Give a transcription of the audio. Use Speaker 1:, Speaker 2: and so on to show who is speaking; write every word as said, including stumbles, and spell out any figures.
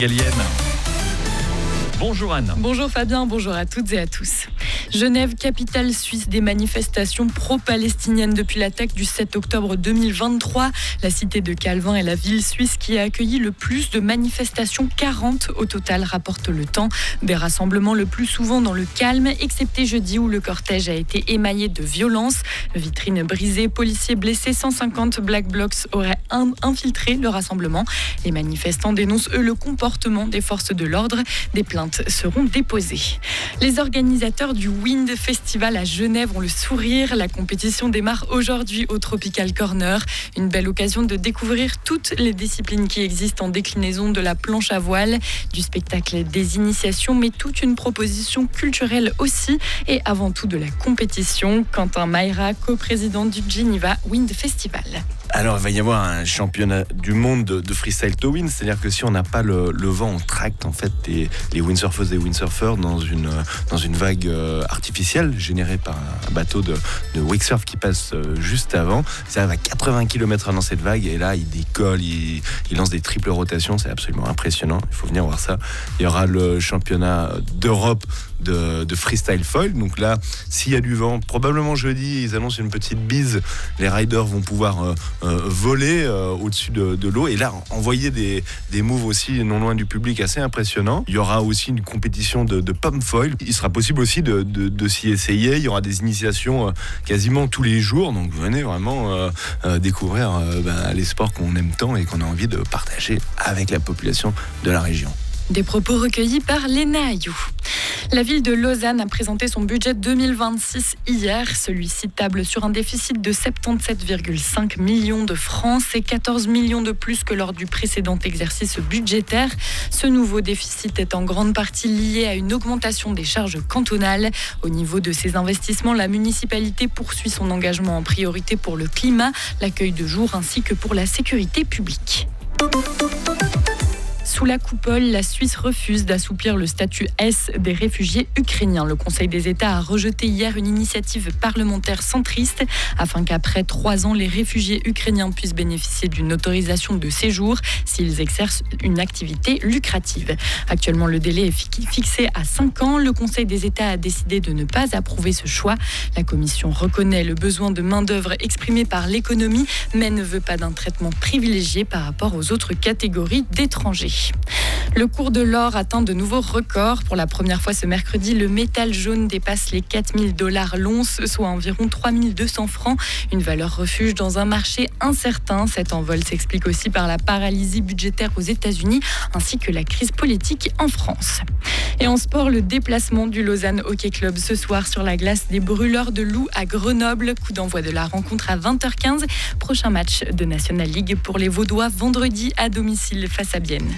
Speaker 1: Galienne. Bonjour Anne.
Speaker 2: Bonjour Fabien, bonjour à toutes et à tous. Genève, capitale suisse des manifestations pro-palestiniennes depuis l'attaque du sept octobre deux mille vingt-trois. La cité de Calvin est la ville suisse qui a accueilli le plus de manifestations, quarante au total, rapporte le temps. Des rassemblements le plus souvent dans le calme, excepté jeudi où le cortège a été émaillé de violences. Vitrines brisées, policiers blessés, cent cinquante Black Blocs auraient infiltré le rassemblement. Les manifestants dénoncent eux le comportement des forces de l'ordre. Des plaintes seront déposées. Les organisateurs du Wind Festival à Genève ont le sourire. La compétition démarre aujourd'hui au Tropical Corner. Une belle occasion de découvrir toutes les disciplines qui existent en déclinaison de la planche à voile, du spectacle des initiations, mais toute une proposition culturelle aussi et avant tout de la compétition. Quentin Mayra, coprésident du Geneva Wind Festival.
Speaker 3: Alors, il va y avoir un championnat du monde de, de freestyle to wind, c'est-à-dire que si on n'a pas le, le vent, on tracte en fait les, les windsurfeuses et windsurfers dans une, dans une vague euh, artificielle générée par un bateau de, de wakesurf qui passe euh, juste avant. Ça va à quatre-vingts kilomètres heure dans cette vague et là, il décolle, il, il lance des triples rotations, c'est absolument impressionnant. Il faut venir voir ça. Il y aura le championnat d'Europe de, de freestyle foil. Donc là, s'il y a du vent, probablement jeudi, ils annoncent une petite bise. Les riders vont pouvoir euh, Euh, voler euh, au-dessus de, de l'eau et là envoyer des, des moves aussi non loin du public assez impressionnants. Il y aura aussi une compétition de, de pump foil. Il sera possible aussi de, de, de s'y essayer. Il y aura des initiations euh, quasiment tous les jours, donc venez vraiment euh, euh, découvrir euh, bah, les sports qu'on aime tant et qu'on a envie de partager avec la population de la région.
Speaker 2: Des propos recueillis par Léna Ayou. La ville de Lausanne a présenté son budget deux mille vingt-six hier. Celui-ci table sur un déficit de soixante-dix-sept virgule cinq millions de francs. C'est quatorze millions de plus que lors du précédent exercice budgétaire. Ce nouveau déficit est en grande partie lié à une augmentation des charges cantonales. Au niveau de ses investissements, la municipalité poursuit son engagement en priorité pour le climat, l'accueil de jour ainsi que pour la sécurité publique. Sous la coupole, la Suisse refuse d'assouplir le statut S des réfugiés ukrainiens. Le Conseil des États a rejeté hier une initiative parlementaire centriste afin qu'après trois ans, les réfugiés ukrainiens puissent bénéficier d'une autorisation de séjour s'ils exercent une activité lucrative. Actuellement, le délai est fixé à cinq ans. Le Conseil des États a décidé de ne pas approuver ce choix. La Commission reconnaît le besoin de main-d'œuvre exprimé par l'économie, mais ne veut pas d'un traitement privilégié par rapport aux autres catégories d'étrangers. Le cours de l'or atteint de nouveaux records. Pour la première fois ce mercredi, le métal jaune dépasse les quatre mille dollars l'once, soit environ trois mille deux cents francs. Une valeur refuge dans un marché incertain. Cet envol s'explique aussi par la paralysie budgétaire aux États-Unis ainsi que la crise politique en France. Et en sport, le déplacement du Lausanne Hockey Club ce soir sur la glace des Brûleurs de Loups à Grenoble. Coup d'envoi de la rencontre à vingt heures quinze. Prochain match de National League pour les Vaudois vendredi à domicile face à Bienne.